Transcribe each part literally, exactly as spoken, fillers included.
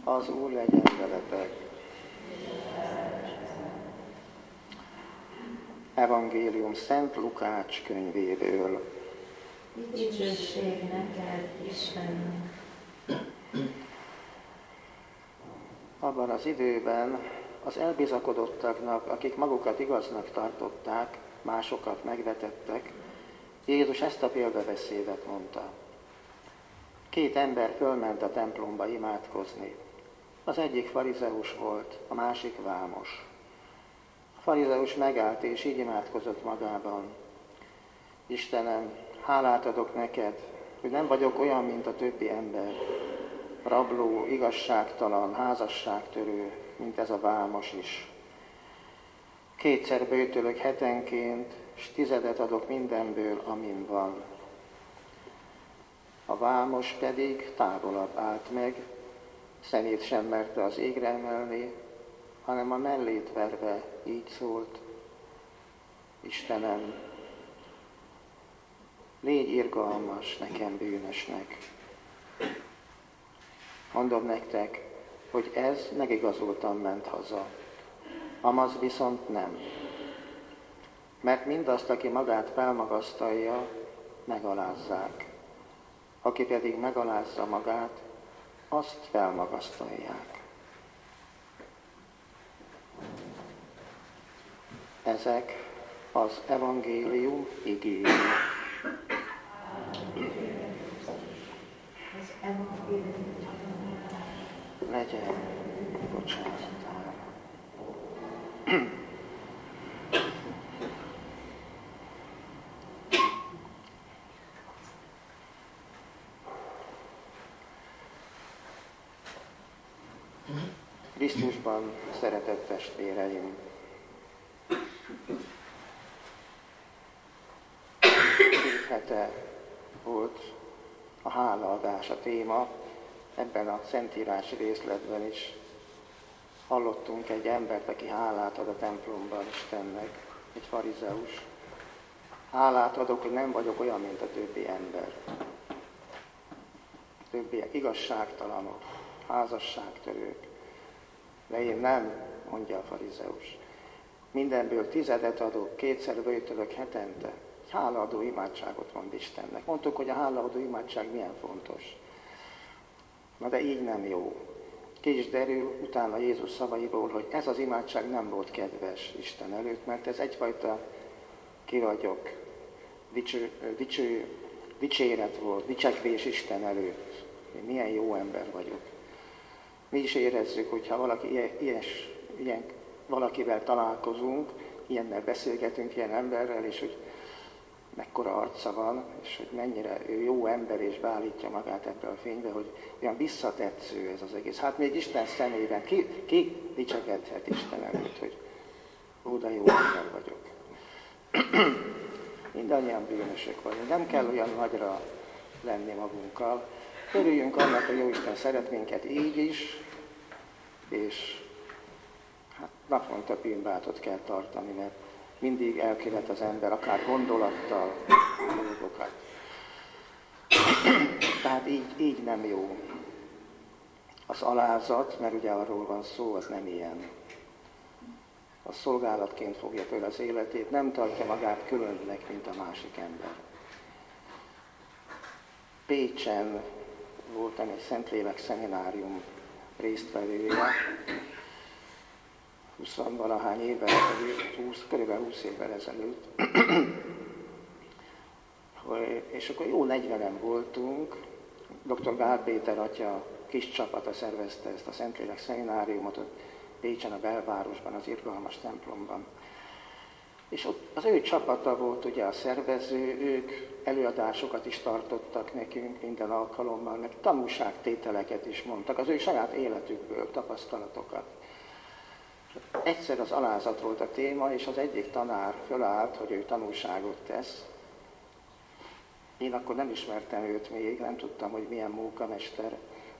Az Úr legyen veletek. Evangélium Szent Lukács könyvéből. Dicsőség neked, Istenünk! Abban az időben az elbizakodottaknak, akik magukat igaznak tartották, másokat megvetettek, Jézus ezt a példabeszédet mondta. Két ember fölment a templomba imádkozni. Az egyik farizeus volt, a másik vámos. A farizeus megállt és így imádkozott magában. Istenem, hálát adok neked, hogy nem vagyok olyan, mint a többi ember, rabló, igazságtalan, házasságtörő, mint ez a vámos is. Kétszer böjtölök hetenként, s tizedet adok mindenből, amin van. A vámos pedig távolabb állt meg, szemét sem merte az égre emelni, hanem a mellét verve így szólt: Istenem, légy irgalmas nekem, bűnösnek. Mondom nektek, hogy ez megigazoltan ment haza, amaz viszont nem. Mert mindazt, aki magát felmagasztalja, megalázzák. Aki pedig megalázza magát, azt felmagasztalják. Ezek az evangélium igéi. Az evangélium Legyen bocsánattal. Krisztusban, szeretett testvéreim! Két hete volt a hálaadás a téma, ebben a szentírási részletben is hallottunk egy embert, aki hálát ad a templomban Istennek, egy farizeus. Hálát adok, hogy nem vagyok olyan, mint a többi ember. A többiek igazságtalanok, házasságtörők. De én nem, mondja a farizeus. Mindenből tizedet adok, kétszer böjtölök hetente. Egy hálaadó imádságot mond Istennek. Mondtuk, hogy a hálaadó imádság milyen fontos. Na de így nem jó. Ki is derül utána Jézus szavaiból, hogy ez az imádság nem volt kedves Isten előtt, mert ez egyfajta ki vagyok, dicső, dicső, dicséret volt, dicsekvés Isten előtt. Én milyen jó ember vagyok. Mi is érezzük, hogyha valaki ilyen, ilyes, ilyen valakivel találkozunk, ilyennel beszélgetünk, ilyen emberrel, és hogy mekkora arca van, és hogy mennyire ő jó ember, és beállítja magát ebbe a fénybe, hogy olyan visszatetsző ez az egész. Hát még Isten szemében ki, ki dicsekedhet Isten előtt, hogy ó, de jó ember vagyok. Mindannyian bűnösök vagyunk, nem kell olyan nagyra lenni magunkkal. Örüljünk annak, hogy Jóisten szeret minket így is, és hát naponta bűnbátot kell tartani, mert mindig elkövet az ember, akár gondolattal dolgokat. Tehát így, így nem jó. Az alázat, mert ugye arról van szó, az nem ilyen. A szolgálatként fogja föl az életét, nem tartja magát különnek, mint a másik ember. Pécsen voltam egy Szentlélek szeminárium résztvevője, huszonvalahány évvel ezelőtt, húsz, körülbelül húsz évvel ezelőtt. És akkor jó negyvenen voltunk, doktor Gál Péter atya kis csapata szervezte ezt a Szentlélek szemináriumot ott Pécsen, a belvárosban, az irgalmas templomban. És ott az ő csapata volt ugye a szervező, ők előadásokat is tartottak nekünk minden alkalommal, meg tanúságtételeket is mondtak, az ő saját életükből, tapasztalatokat. Egyszer az alázat volt a téma, és az egyik tanár fölállt, hogy ő tanúságot tesz. Én akkor nem ismertem őt még, nem tudtam, hogy milyen munkamester.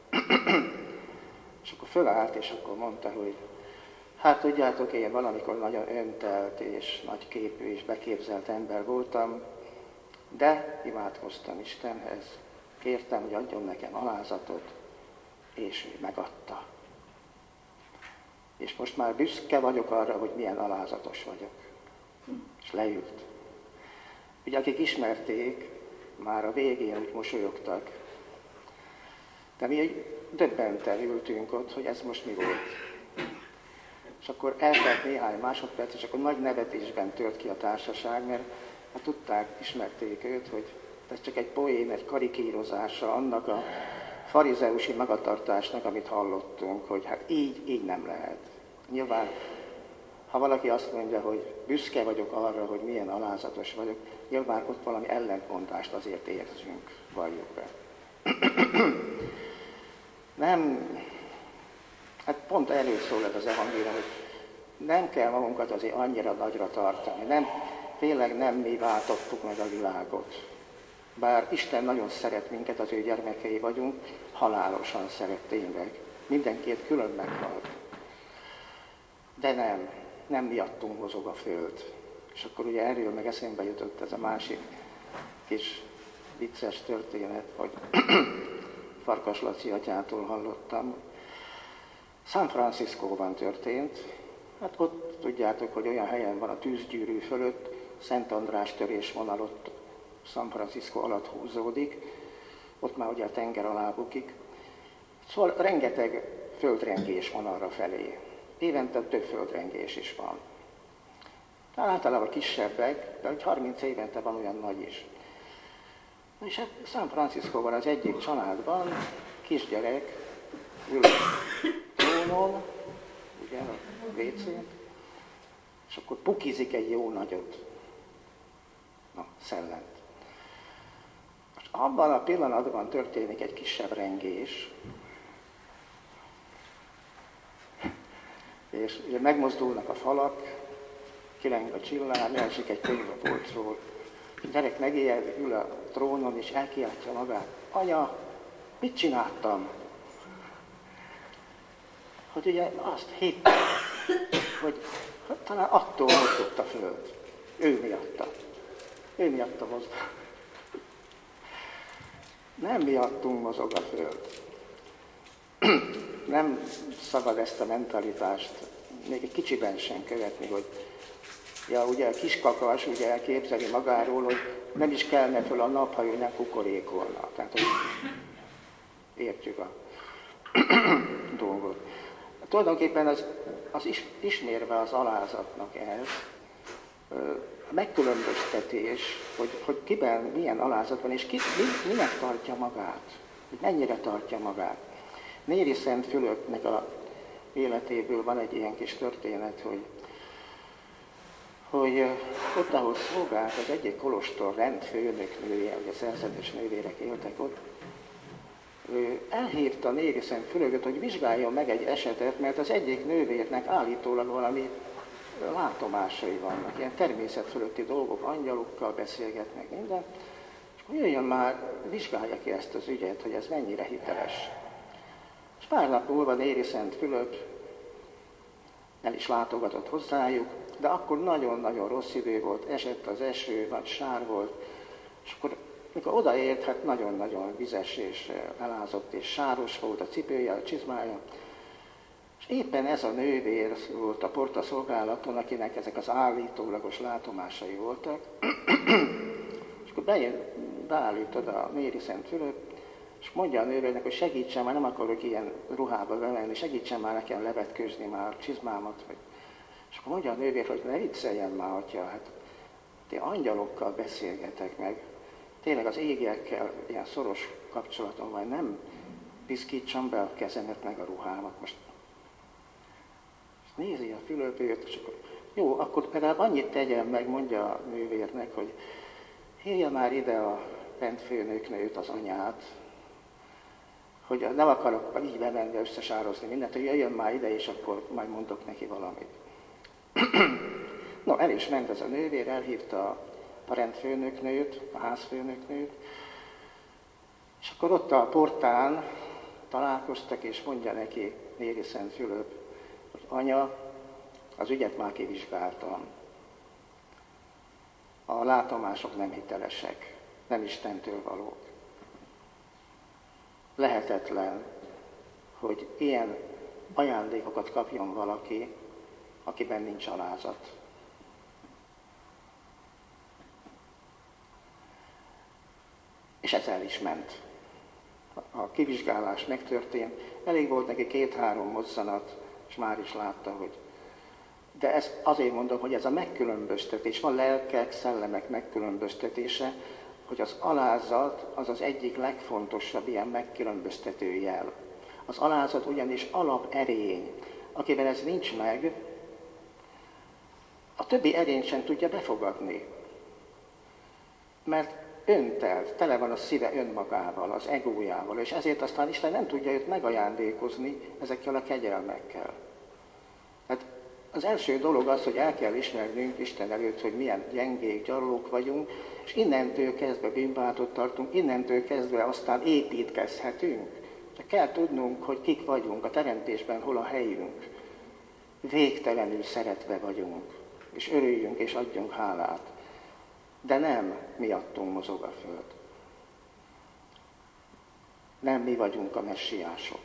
És akkor fölállt, és akkor mondta, hogy hát tudjátok, én valamikor nagyon öntelt és nagyképű és beképzelt ember voltam, de imádkoztam Istenhez, kértem, hogy adjon nekem alázatot, és ő megadta. És most már büszke vagyok arra, hogy milyen alázatos vagyok. És leült. Ugye akik ismerték, már a végén úgy mosolyogtak. De mi egy döbbenten ültünk ott, hogy ez most mi volt. És akkor eltelt néhány másodperc, és akkor nagy nevetésben tört ki a társaság, mert hát tudták, ismerték őt, hogy ez csak egy poén, egy karikírozása annak a farizeusi magatartásnak, amit hallottunk, hogy hát így, így nem lehet. Nyilván, ha valaki azt mondja, hogy büszke vagyok arra, hogy milyen alázatos vagyok, nyilván ott valami ellentmondást azért érzünk, valljuk be. Nem, hát pont erről szól ez az evangélium, hogy nem kell magunkat azért annyira nagyra tartani. Nem, tényleg nem mi váltottuk meg a világot. Bár Isten nagyon szeret minket, az ő gyermekei vagyunk, halálosan szeret tényleg. Mindenkiért külön meghalt. De nem, nem miattunk mozog a föld. És akkor ugye erről meg eszembe jutott ez a másik kis vicces történet, hogy Farkas Laci atyától hallottam. San Franciscóban történt. Hát ott tudjátok, hogy olyan helyen van a tűzgyűrű fölött, Szent András törésvonal ott San Francisco alatt húzódik, ott már ugye a tenger alá bukik. Szóval rengeteg földrengés van arra felé. Évente több földrengés is van. Általában kisebbek, de hogy harminc évente van olyan nagy is. És hát San Franciscóban az egyik családban kisgyerek ül a trónon, ugye a vécén, és akkor pukizik egy jó nagyot. Na, szellent. Most abban a pillanatban történik egy kisebb rengés, és ugye megmozdulnak a falak, kileng a csillár, leesik egy könyv a polcról. A gyerek megijed, ül a trónon, és elkiáltja magát. Anya, mit csináltam? Hogy ugye azt hitt, hogy talán attól mozgott a föld. Ő miatta. Ő miatta mozog. Nem miattunk mozog a föld. Nem szabad ezt a mentalitást még egy kicsiben sem követni, hogy ja, ugye a kiskakas ugye elképzeli magáról, hogy nem is kelne föl a nap, ha ő nem kukorékolna. Tehát, hogy értjük a dolgot. Tulajdonképpen az, az is, ismérve az alázatnak ez, a megkülönböztetés, hogy, hogy kiben milyen alázat van, és ki, mi, minek tartja magát, hogy mennyire tartja magát. Néri Szent Fülöpnek a életéből van egy ilyen kis történet, hogy, hogy ott, ahol szolgált az egyik kolostor rendfőnöknője, ugye szerzetes nővérek éltek ott, ő elhívta Néri Szent Fülöpöt, hogy vizsgáljon meg egy esetet, mert az egyik nővérnek állítólag valami látomásai vannak, ilyen természet fölötti dolgok, angyalokkal beszélgetnek, minden. És akkor jöjjön már, vizsgálja ki ezt az ügyet, hogy ez mennyire hiteles. És pár nap múlva Néri Szent Fülöp el is látogatott hozzájuk, de akkor nagyon-nagyon rossz idő volt, esett az eső, nagy sár volt, és akkor mikor odaért, hát nagyon-nagyon vizes és elázott és sáros volt a cipője, a csizmája, és éppen ez a nővér volt a porta szolgálaton, akinek ezek az állítólagos látomásai voltak, és akkor bejön, beállít oda Néri Szent Fülöp, és mondja a nővérnek, hogy segítsen már, nem akarok ilyen ruhába bemenni, segítsen már nekem levetkőzni már a csizmámat. Vagy. És akkor mondja a nővér, hogy ne vicceljen már, atya, hát ti angyalokkal beszélgetek meg, tényleg az égiekkel ilyen szoros kapcsolatom van, nem piszkítsam be a kezemet meg a ruhámat. Most nézi a Fülöpőt, és akkor jó, akkor legalább annyit tegyen meg, mondja a nővérnek, hogy hívja már ide a rendfőnöknőt, az anyát, hogy nem akarok így bemenni, összesározni mindent, hogy jöjjön már ide, és akkor majd mondok neki valamit. No, el is ment ez a nővér, elhívta a rendfőnöknőt, a házfőnöknőt, és akkor ott a portán találkoztak, és mondja neki Néri Szent Fülöp, hogy anya, az ügyet már kivizsgáltam. A látomások nem hitelesek, nem Istentől valók. Lehetetlen, hogy ilyen ajándékokat kapjon valaki, akiben nincs alázat. És ez el is ment. A kivizsgálás megtörtént, elég volt neki két-három mozzanat, és már is látta, hogy... De ezt azért mondom, hogy ez a megkülönböztetés, van lelkek, szellemek megkülönböztetése, hogy az alázat az az egyik legfontosabb ilyen megkülönböztető jel. Az alázat ugyanis alaperény. Akiben ez nincs meg, a többi erényt sem tudja befogadni. Mert öntelt, tele van a szíve önmagával, az egójával, és ezért aztán Isten nem tudja őt megajándékozni ezekkel a kegyelmekkel. Hát az első dolog az, hogy el kell ismernünk Isten előtt, hogy milyen gyengék, gyarlók vagyunk, és innentől kezdve bűnbánatot tartunk, innentől kezdve aztán építkezhetünk. Csak kell tudnunk, hogy kik vagyunk, a teremtésben hol a helyünk. Végtelenül szeretve vagyunk, és örüljünk és adjunk hálát. De nem miattunk mozog a föld. Nem mi vagyunk a messiások.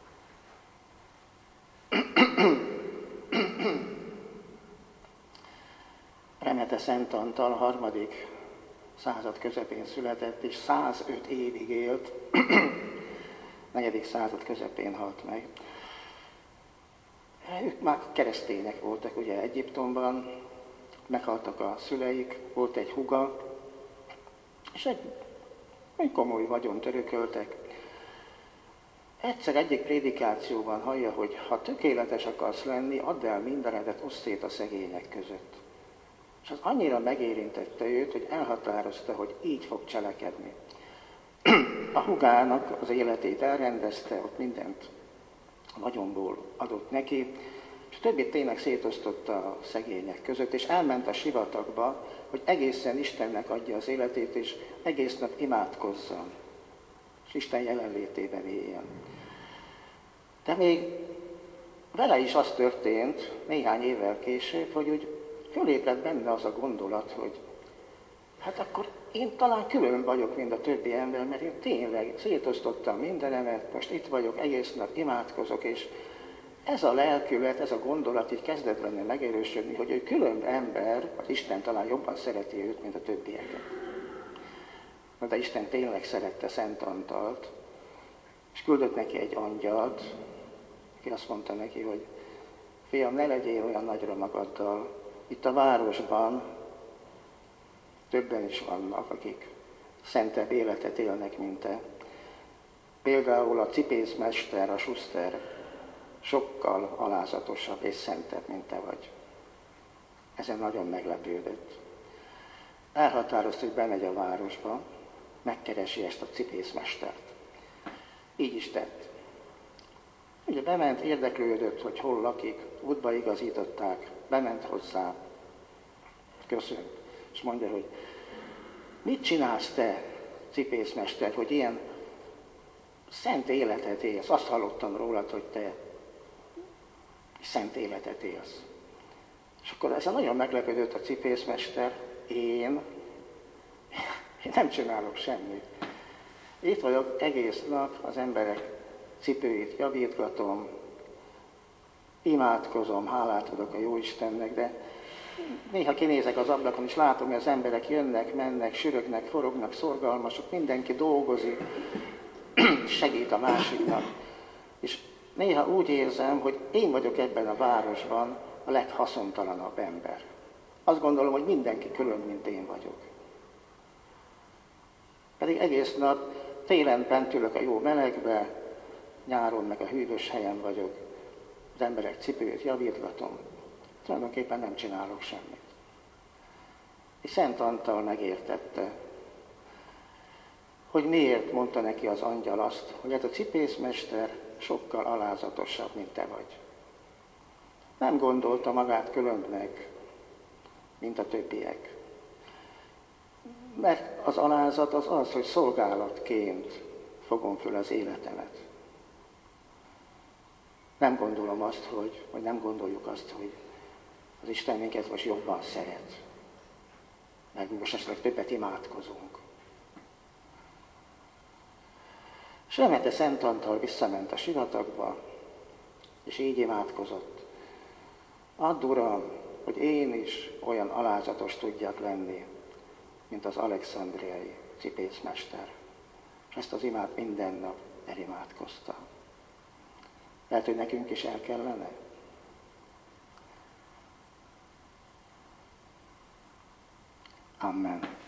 Remete Szent Antal a harmadik század közepén született, és százöt évig élt, negyedik század közepén halt meg. Ők már keresztények voltak ugye Egyiptomban, meghaltak a szüleik, volt egy húga, és egy, egy komoly vagyont örököltek. Egyszer egyik prédikációban hallja, hogy ha tökéletes akarsz lenni, add el mindenedet, oszd szét a szegények között. És az annyira megérintette őt, hogy elhatározta, hogy így fog cselekedni. A húgának az életét elrendezte, ott mindent a vagyonból adott neki, és a többit tényleg szétosztotta a szegények között, és elment a sivatagba, hogy egészen Istennek adja az életét, és egész nap imádkozzon, és Isten jelenlétében éljen. De még vele is az történt, néhány évvel később, hogy úgy fölébredt benne az a gondolat, hogy hát akkor én talán külön vagyok, mint a többi ember, mert én tényleg szétosztottam mindenemet, most itt vagyok, egész nap imádkozok, és ez a lelkület, ez a gondolat így kezdett benne megerősödni, hogy ő külön ember, az Isten talán jobban szereti őt, mint a többieket. De Isten tényleg szerette Szent Antalt, és küldött neki egy angyalt, aki azt mondta neki, hogy fiam, ne legyél olyan nagyra magaddal, itt a városban többen is vannak, akik szentebb életet élnek, mint te. Például a cipészmester, a Schuster sokkal alázatosabb és szentebb, mint te vagy. Ezen nagyon meglepődött. Elhatározta, hogy bemegy a városba, megkeresi ezt a cipészmestert. Így is tett. Ugye bement, érdeklődött, hogy hol lakik, útba igazították, bement hozzá, köszönt, és mondja, hogy mit csinálsz te, cipészmester, hogy ilyen szent életet élsz? Azt hallottam rólad, hogy te szent életet élsz. És akkor ezen nagyon meglepődött a cipészmester, én, én nem csinálok semmit. Itt vagyok egész nap, az emberek cipőit javítgatom, imádkozom, hálát adok a Jóistennek, de néha kinézek az ablakon, és látom, hogy az emberek jönnek, mennek, sürögnek, forognak, szorgalmasok, mindenki dolgozik, segít a másiknak. És néha úgy érzem, hogy én vagyok ebben a városban a leghaszontalanabb ember. Azt gondolom, hogy mindenki külön, mint én vagyok. Pedig egész nap télen bent ülök a jó melegbe, nyáron meg a hűvös helyen vagyok, az emberek cipőt javítgatom, tulajdonképpen nem csinálok semmit. És Szent Antal megértette, hogy miért mondta neki az angyal azt, hogy ez a cipészmester sokkal alázatosabb, mint te vagy. Nem gondolta magát különbnek, mint a többiek. Mert az alázat az az, hogy szolgálatként fogom föl az életemet. Nem gondolom azt, hogy, vagy nem gondoljuk azt, hogy az Isten minket most jobban szeret. Meg most esetleg többet imádkozunk. És Remete Szent Antal visszament a sivatagba, és így imádkozott. Add, Uram, hogy én is olyan alázatos tudjak lenni, mint az alexandriai cipészmester. És ezt az imát minden nap elimádkozta. Lehet, hogy nekünk is el kellene. Amen.